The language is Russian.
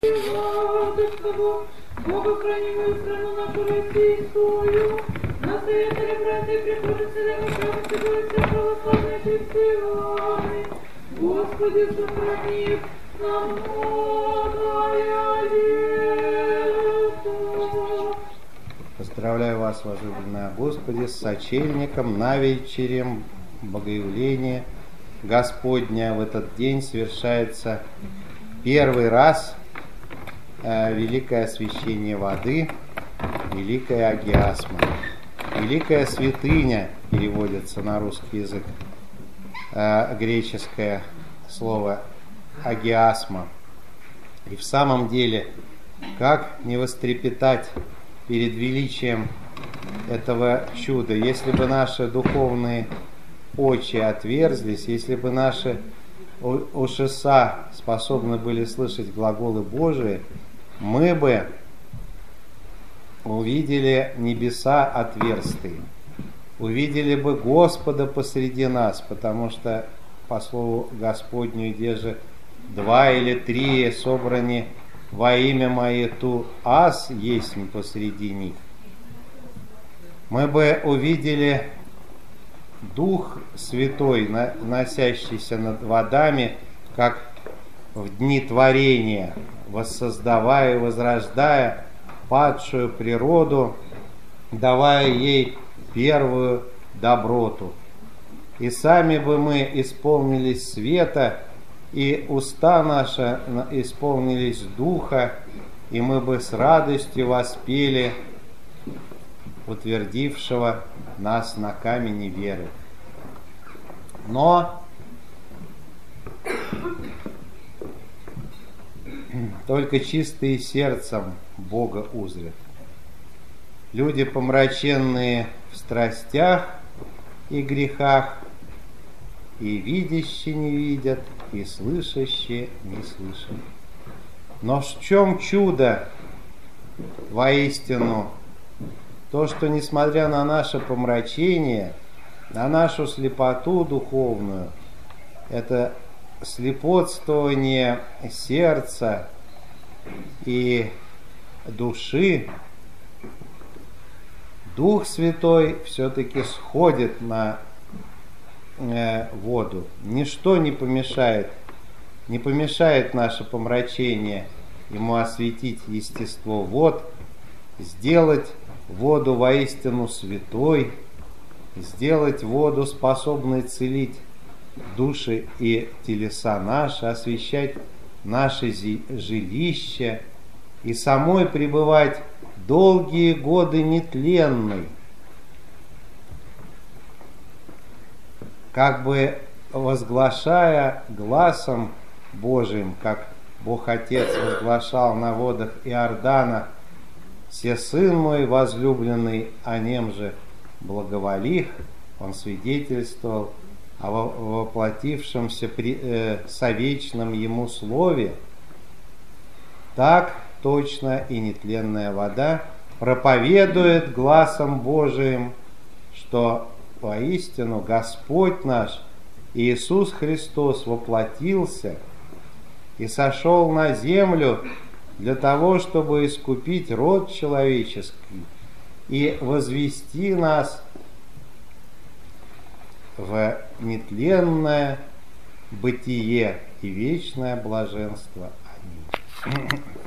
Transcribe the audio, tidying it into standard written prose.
Бога хранимую страну нашу российскую, настоятели, братья, приходят сюда, наши все православные христиане. Господи, сохрани нам многое лето. Поздравляю вас, возлюбленные Господи, с сочельником, навечерем Богоявления Господня. В этот день совершается первый раз великое освящение воды, великая агиасма. Великая святыня переводится на русский язык, греческое слово агиасма. И в самом деле, как не вострепетать перед величием этого чуда, если бы наши духовные очи отверзлись, если бы наши ушеса способны были слышать глаголы Божии, мы бы увидели небеса отверстые, увидели бы Господа посреди нас, потому что по слову Господню, где же 2 или 3 собраны во имя Мое, ту аз есть посреди них. Мы бы увидели Дух Святой, носящийся над водами, как в дни творения, воссоздавая и возрождая падшую природу, давая ей первую доброту. И сами бы мы исполнились света, и уста наши исполнились духа, и мы бы с радостью воспели утвердившего нас на камени веры. Но только чистые сердцем Бога узрят. Люди, помраченные в страстях и грехах, и видящие не видят, и слышащие не слышат. Но в чем чудо воистину? То, что несмотря на наше помрачение, на нашу слепоту духовную, это слепотствование сердца и души, Дух Святой все-таки сходит на воду. Ничто не помешает наше помрачение ему осветить естество вод, сделать воду воистину святой, сделать воду, способной целить души и телеса наши, освещать наши жилища и самой пребывать долгие годы нетленной, как бы возглашая гласом Божиим, как Бог Отец возглашал на водах Иордана: «Се Сын мой возлюбленный, о нем же благоволих». Он свидетельствовал о воплотившемся совечном Ему Слове. Так точно и нетленная вода проповедует гласом Божиим, что воистину Господь наш Иисус Христос воплотился и сошел на землю для того, чтобы искупить род человеческий и возвести нас в нетленное бытие и вечное блаженство. Аминь.